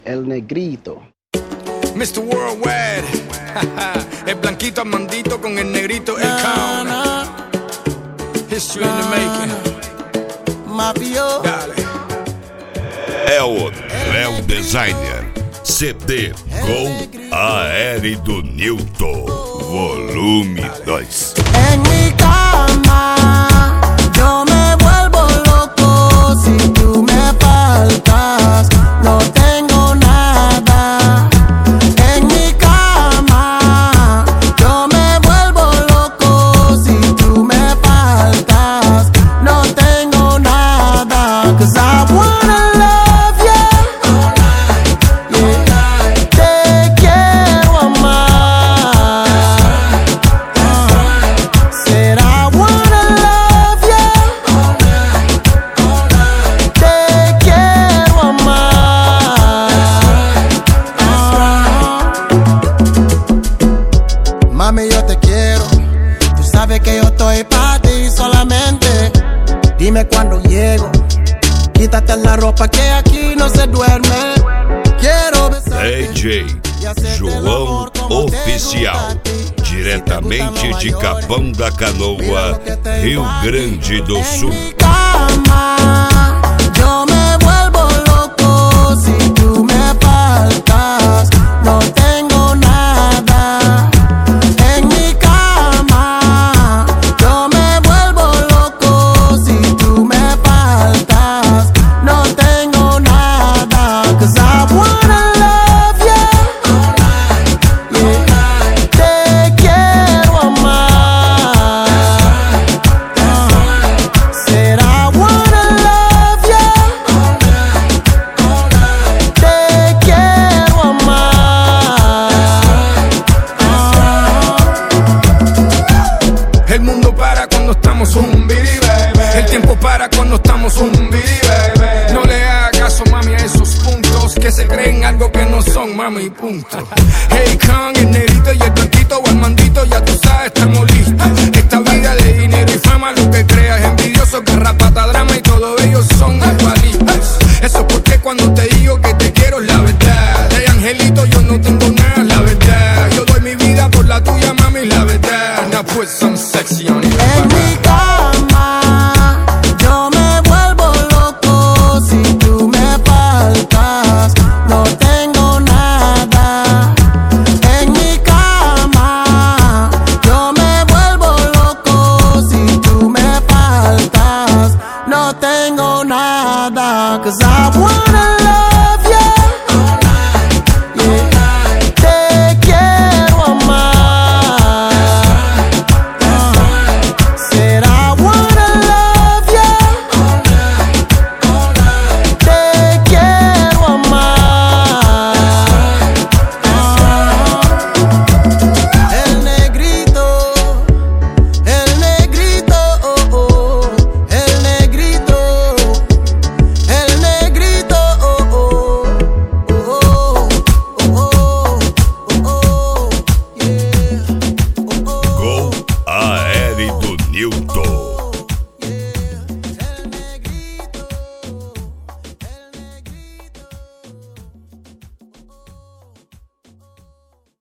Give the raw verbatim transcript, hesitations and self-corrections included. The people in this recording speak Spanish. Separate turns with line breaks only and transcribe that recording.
El Negrito.
mister Worldwide, el blanquito Armandito con el negrito El Count. History in the making.
Mafio.
Dale.
É o Léo Designer. C D com Aérido Newton. Volume dois.
En mi cama, yo me vuelvo loco si tú me faltas. No tengo nada. En mi cama, yo me vuelvo loco si tú me faltas. No tengo nada. 'Cause I wanna love you. Yeah. Te quiero amar. Said I wanna love you. Te quiero amar. Mami, yo te quiero. Tú sabes que yo estoy para ti solamente. Dime cuando llego. Quítate la ropa que aquí no se duerme. Quiero besar.
D J João Oficial, diretamente de Capão da Canoa, Rio Grande do Sul.
En mi cama, yo me vuelvo loco si tú me faltas. No tengo nada. En mi cama, yo me vuelvo loco si tú me faltas. No tengo nada. 'Cause I wanna love you. Yeah. Te quiero amar. Said I wanna love you. Te quiero amar.
El mundo para cuando estamos un biri, baby. El tiempo para cuando estamos un biri, baby. No le hagas caso, mami, a esos puntos que se creen algo que no son, mami, punto. Hey, Kong, el negro